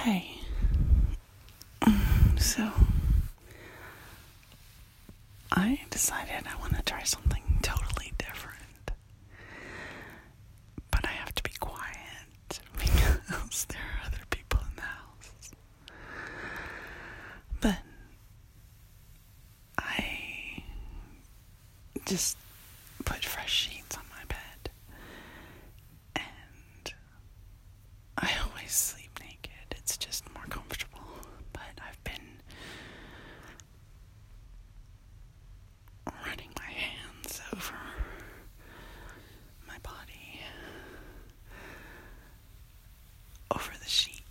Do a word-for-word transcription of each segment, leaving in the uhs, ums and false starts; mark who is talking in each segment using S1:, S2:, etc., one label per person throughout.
S1: Hey, so I decided I want to try something totally different, but I have to be quiet because there are other people in the house. But I just put fresh sheets on my bed, and I always sleep naked. It's just more comfortable, but I've been running my hands over my body, over the sheet,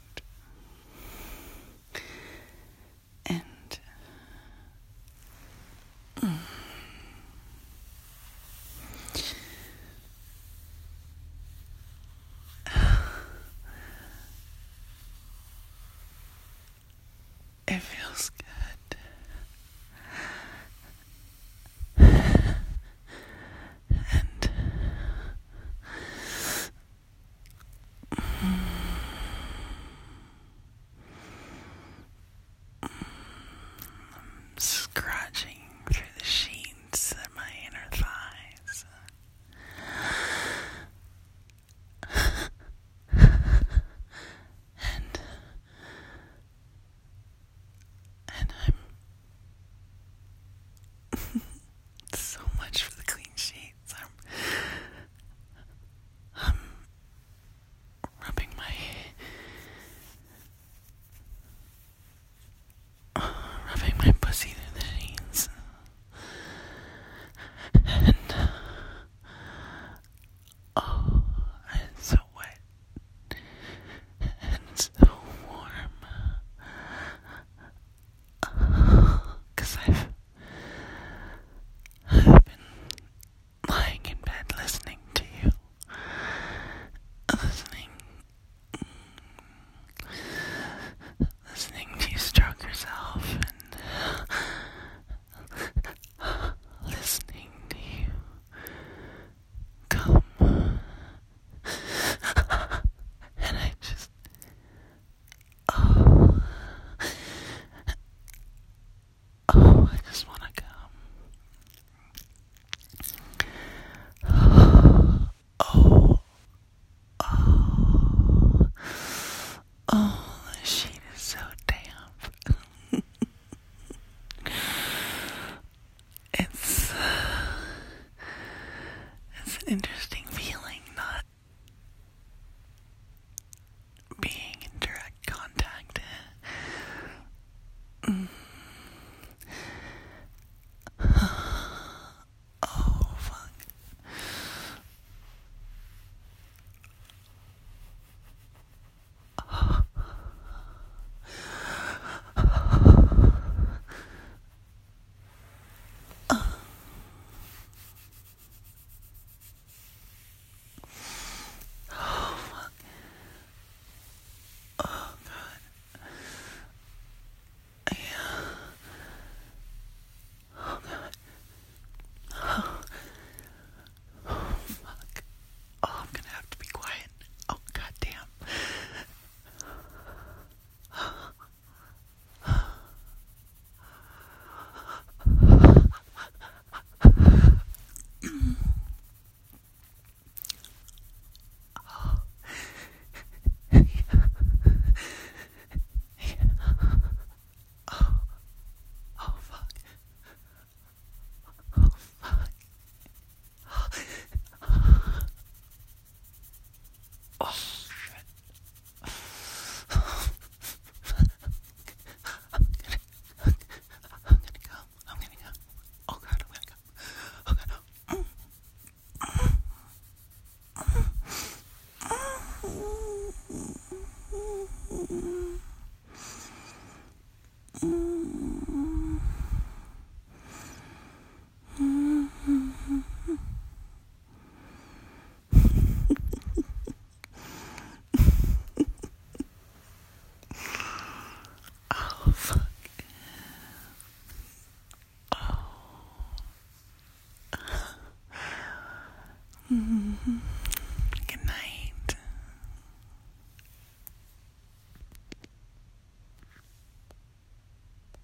S1: and mm, it feels good.